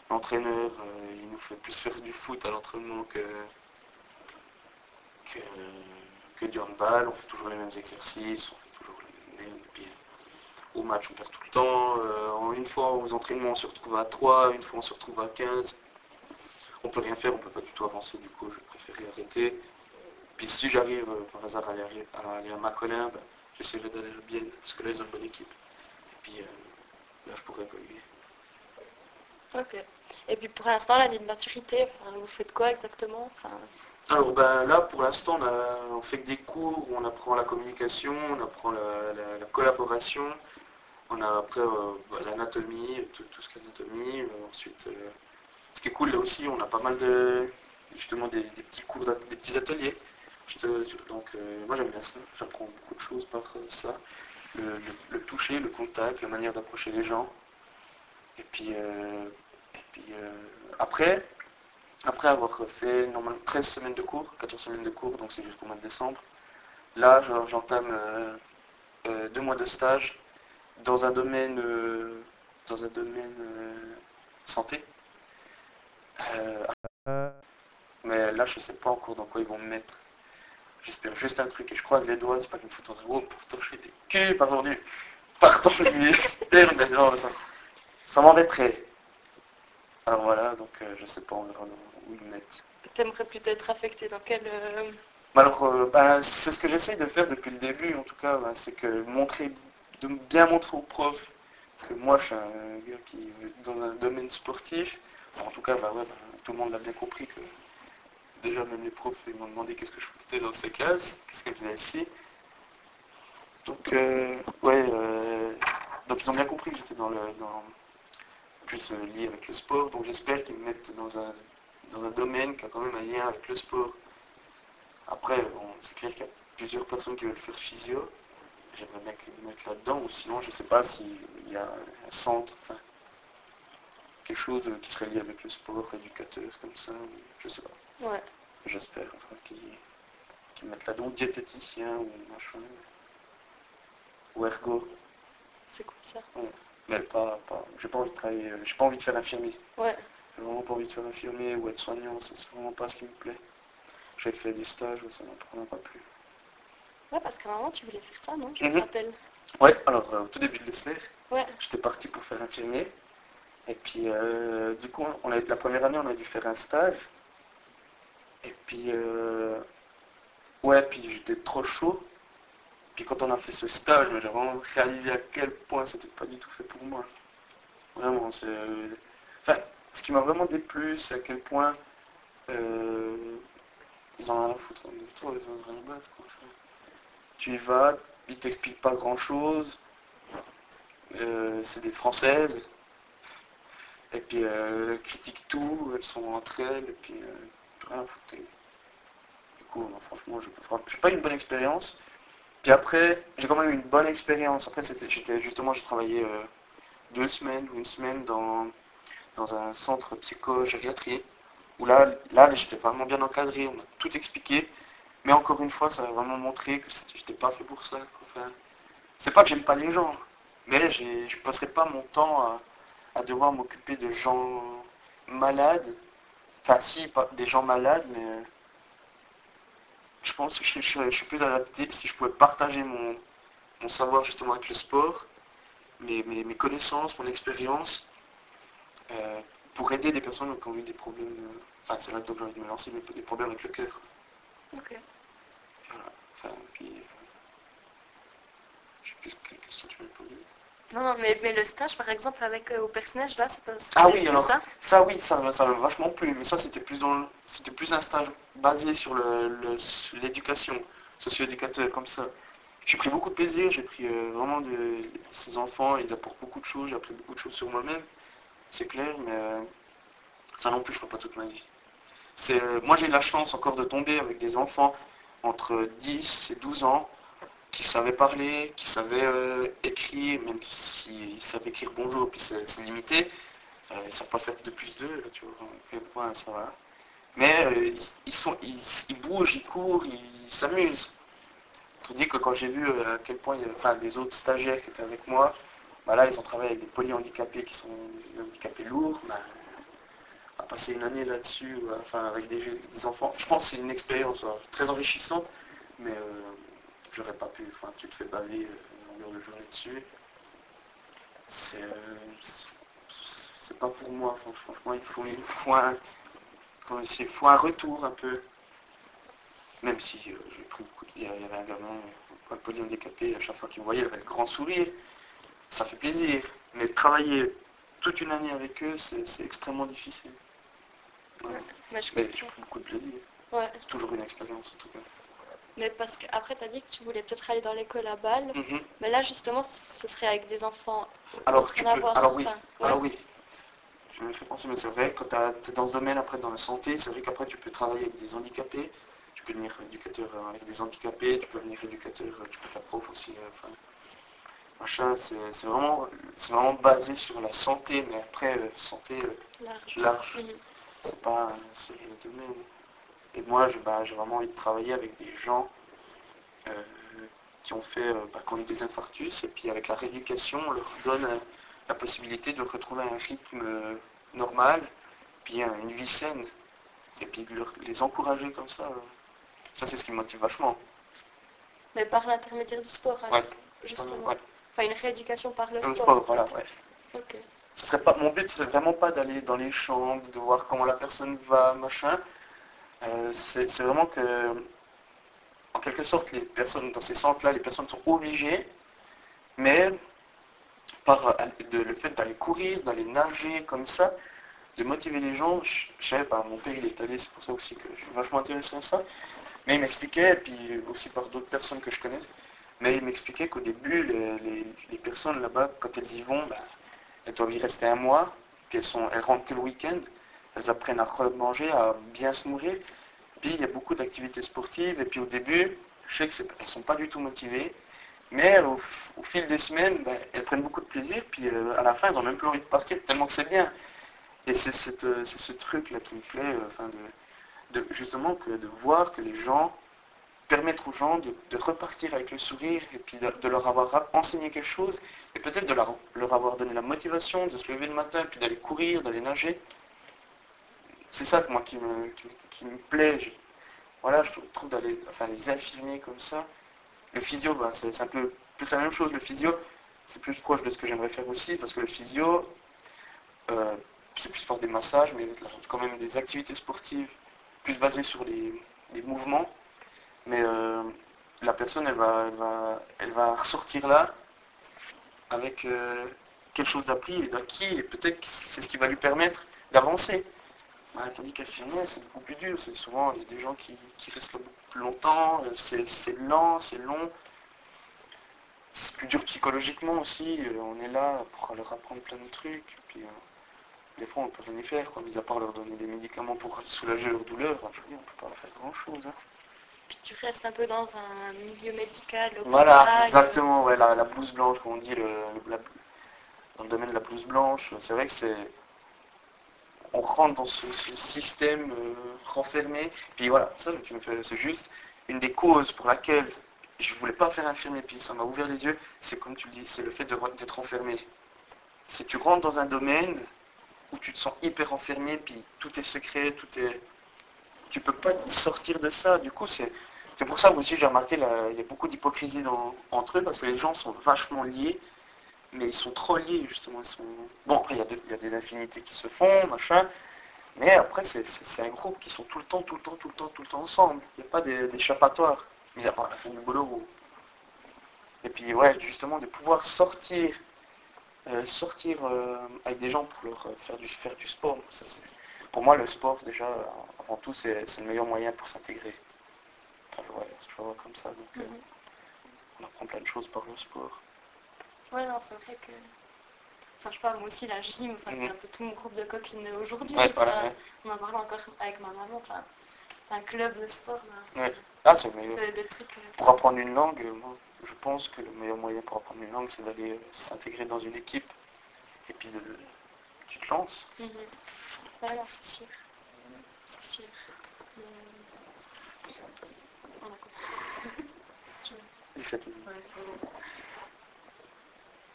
l'entraîneur, il nous fait plus faire du foot à l'entraînement que, que du handball. On fait toujours les mêmes exercices, on fait toujours les mêmes. Et puis, au match, on perd tout le temps. Une fois aux entraînements, on se retrouve à 3, une fois, on se retrouve à 15. On peut rien faire, on peut pas du tout avancer. Du coup, je préférais arrêter. Puis si j'arrive par hasard à aller à Macolin, bah, j'essaierai d'aller à Bienne, parce que là, ils ont une bonne équipe. Et puis là, je pourrais évoluer. Ok. Et puis pour l'instant, l'année de maturité, enfin, vous faites quoi exactement? Enfin... Alors ben, là, pour l'instant, on fait que des cours où on apprend la communication, on apprend la collaboration, on a après l'anatomie, tout ce qui est anatomie. Ensuite, ce qui est cool là aussi, on a pas mal de justement des petits cours, des petits ateliers. Donc moi j'aime bien ça, j'apprends beaucoup de choses par ça. Le toucher, le contact, la manière d'approcher les gens. Et puis, après, après avoir fait normalement 13 semaines de cours, 14 semaines de cours, donc c'est jusqu'au mois de décembre, là j'entame 2 mois de stage dans un domaine, santé. Mais là je ne sais pas encore dans quoi ils vont me mettre. J'espère juste un truc et je croise les doigts, c'est pas qu'ils me foutent en travaux pour torcher des culs partant du militaire, mais non, ça m'embêterait. Alors voilà, donc je sais pas, on verra où ils me mettent. T'aimerais plutôt être affecté dans quel... Alors, c'est ce que j'essaye de faire depuis le début, en tout cas, c'est de bien montrer aux profs que moi, je suis un gars qui est dans un domaine sportif. Bon, en tout cas, tout le monde l'a bien compris que déjà, même les profs, ils m'ont demandé qu'est-ce que je foutais dans ces classes, qu'est-ce que je faisais ici. Donc, ouais, donc ils ont bien compris que j'étais plus lié avec le sport. Donc, j'espère qu'ils me mettent dans un domaine qui a quand même un lien avec le sport. Après, bon, c'est clair qu'il y a plusieurs personnes qui veulent faire physio. J'aimerais bien qu'ils me mettent là-dedans, ou sinon, je ne sais pas s'il y a un centre, enfin, quelque chose qui serait lié avec le sport, éducateur, comme ça, je ne sais pas. Ouais. J'espère, enfin, qu'ils me mettent là-dedans, diététicien, ou machin, ou ergo. C'est cool ça. Ouais. Mais j'ai pas envie de travailler, j'ai pas envie de faire infirmier. Ouais. J'ai vraiment pas envie de faire infirmier ou être soignant, ça c'est vraiment pas ce qui me plaît. J'ai fait des stages, ça m'a pas plu. Ouais, parce qu'à un moment, tu voulais faire ça, non? Je me rappelle. Ouais, alors au tout début de l'essai, Ouais. j'étais parti pour faire infirmier. Et puis du coup, la première année, on a dû faire un stage. Et puis, ouais, puis j'étais trop chaud. Puis quand on a fait ce stage, j'ai vraiment réalisé à quel point c'était pas du tout fait pour moi. Vraiment, enfin, ce qui m'a vraiment déplu, c'est à quel point euh, ils en ont rien à foutre de toi, ils en ont rien à battre, quoi. Enfin, tu y vas, ils t'expliquent pas grand-chose. C'est des Françaises. Et puis elles critiquent tout, elles sont entre elles, et puis rien à foutre. Du coup, non, franchement, j'ai pas eu une bonne expérience. Puis après, j'ai quand même eu une bonne expérience. Après, j'ai travaillé 2 semaines ou une semaine dans un centre psychogériatrie, où là, j'étais vraiment bien encadré, on m'a tout expliqué. Mais encore une fois, ça a vraiment montré que j'étais pas fait pour ça, quoi. Enfin, c'est pas que j'aime pas les gens, mais je passerai pas mon temps à devoir m'occuper de gens malades. Enfin, si, pas des gens malades, mais je pense que je suis plus adapté si je pouvais partager mon savoir justement avec le sport, mes connaissances, mon expérience, pour aider des personnes qui ont eu des problèmes. Enfin, c'est là-dedans que j'ai envie de me lancer, mais des problèmes avec le cœur. Ok. Voilà. Enfin, puis, je sais plus quelle question tu m'as posée. Non, non, mais le stage, par exemple, avec au personnage, là, ça Ah t'avait oui, plu, alors ça? ça oui, ça m'a vachement plu, mais ça c'était plus un stage basé sur l'éducation, socio-éducateur comme ça. J'ai pris beaucoup de plaisir, j'ai pris vraiment ces enfants, ils apportent beaucoup de choses, j'ai appris beaucoup de choses sur moi-même, c'est clair, mais ça non plus je ne ferai pas toute ma vie. Moi j'ai eu la chance encore de tomber avec des enfants entre 10 et 12 ans qui savaient parler, qui savaient écrire, même s'ils savaient écrire bonjour, puis c'est limité. Ils ne savent pas faire 2 plus 2, là, tu vois, à quel point ça va. Mais ils bougent, ils courent, ils s'amusent. Tandis que quand j'ai vu à quel point, des autres stagiaires qui étaient avec moi, bah là, ils ont travaillé avec des polyhandicapés qui sont des handicapés lourds. Bah, passer une année là-dessus, enfin avec des enfants. Je pense que c'est une expérience très enrichissante, mais j'aurais pas pu, enfin tu te fais baver une longueur de journée dessus. C'est c'est pas pour moi, franchement, il faut un retour un peu. Même si j'ai pris beaucoup il y avait un gamin, un polyhandicapé, à chaque fois qu'il me voyait, il avait le grand sourire, ça fait plaisir. Mais travailler toute une année avec eux, c'est extrêmement difficile. Ouais. Mais je Mais j'ai comprends. pris beaucoup de plaisir. Ouais. C'est toujours une expérience en tout cas. Mais parce qu'après, tu as dit que tu voulais peut-être aller dans l'école à Bâle. Mhm. Mais là, justement, ce serait avec des enfants. Alors tu rien à peux, voir. alors oui, Enfin, ouais. alors oui. Je me fais penser, mais c'est vrai, quand tu es dans ce domaine, après dans la santé, c'est vrai qu'après tu peux travailler avec des handicapés, tu peux devenir éducateur avec des handicapés, tu peux devenir éducateur, tu peux faire prof aussi, enfin, machin, c'est vraiment basé sur la santé, mais après, santé large. Mhm. C'est pas un seul domaine. Et moi, j'ai vraiment envie de travailler avec des gens euh, qui ont qui ont eu des infarctus, et puis avec la rééducation, on leur donne la possibilité de retrouver un rythme normal, puis une vie saine, et puis de les encourager comme ça. Ça, c'est ce qui me motive vachement. Mais par l'intermédiaire du sport, alors, Ouais. justement. Ouais. Enfin, une rééducation par le sport. sport, voilà, ouais. Ok. Ce serait pas, mon but, ce serait vraiment pas d'aller dans les chambres, de voir comment la personne va, machin. C'est vraiment que, en quelque sorte, les personnes dans ces centres-là, les personnes sont obligées, mais par le fait d'aller courir, d'aller nager comme ça, de motiver les gens. Je savais pas, mon père il est allé, c'est pour ça aussi que je suis vachement intéressé à ça. Mais il m'expliquait, et puis aussi par d'autres personnes que je connais, mais il m'expliquait qu'au début, les personnes là-bas, quand elles y vont, elles doivent y rester un mois, puis elles rentrent que le week-end, elles apprennent à remanger, à bien se nourrir, puis il y a beaucoup d'activités sportives, et puis au début, je sais qu'elles ne sont pas du tout motivées, mais au fil des semaines, elles prennent beaucoup de plaisir, puis à la fin, elles n'ont même plus envie de partir, tellement que c'est bien. Et c'est ce truc-là qui me plaît, enfin justement, de voir que les gens, permettre aux gens de repartir avec le sourire, et puis de leur avoir enseigné quelque chose, et peut-être de leur avoir donné la motivation de se lever le matin, puis d'aller courir, d'aller nager. C'est ça moi qui me plaît. Voilà, je trouve enfin les infirmiers comme ça. Le physio, c'est un peu plus la même chose. Le physio, c'est plus proche de ce que j'aimerais faire aussi, parce que le physio, euh, c'est plus par des massages, mais quand même des activités sportives, plus basées sur les mouvements. Mais la personne, elle va ressortir là avec quelque chose d'appris et d'acquis, et peut-être que c'est ce qui va lui permettre d'avancer. Tandis qu'infirmier, c'est beaucoup plus dur. C'est souvent, il y a des gens qui restent là beaucoup plus longtemps, c'est lent, c'est long. C'est plus dur psychologiquement aussi. On est là pour leur apprendre plein de trucs. Puis des fois, on peut rien y faire, quoi, mis à part leur donner des médicaments pour soulager leur douleur. Je veux dire, on peut pas faire grand-chose. Hein. Puis tu restes un peu dans un milieu médical, Voilà, hôpital. exactement. Ouais, la blouse blanche, comme on dit, dans le domaine de la blouse blanche, c'est vrai que on rentre dans ce système renfermé. Puis voilà, ça, c'est juste une des causes pour laquelle je ne voulais pas faire infirmier, puis ça m'a ouvert les yeux, c'est comme tu le dis, c'est le fait d'être enfermé. C'est que tu rentres dans un domaine où tu te sens hyper enfermé, puis tout est secret, tu peux pas sortir de ça. Du coup, c'est pour ça que aussi j'ai remarqué, il y a beaucoup d'hypocrisie entre eux, parce que les gens sont vachement liés, mais ils sont trop liés, justement. Bon, après, il y a des affinités qui se font, machin, mais après, c'est un groupe qui sont tout le temps, tout le temps, tout le temps, tout le temps ensemble. Il n'y a pas d'échappatoire, mis à part la fin du boulot. Et puis, ouais, justement, de pouvoir sortir avec des gens pour leur faire du sport. Pour moi, le sport, déjà, avant tout, c'est le meilleur moyen pour s'intégrer. Enfin, ouais, je vois comme ça. Donc, on apprend plein de choses par le sport. Ouais, non, c'est vrai que... Enfin, je sais pas, moi aussi, la gym, c'est un peu tout mon groupe de copines aujourd'hui. Ouais, voilà, ouais. On en parlait encore avec ma maman. Enfin, un club de sport, Ouais. Ah, c'est le meilleur. c'est le truc... Pour apprendre une langue, moi, je pense que le meilleur moyen pour apprendre une langue, c'est d'aller s'intégrer dans une équipe. Et puis, tu te lances. Ouais, non, c'est sûr. C'est sûr. On a compris. 17 minutes. Ouais, c'est bon.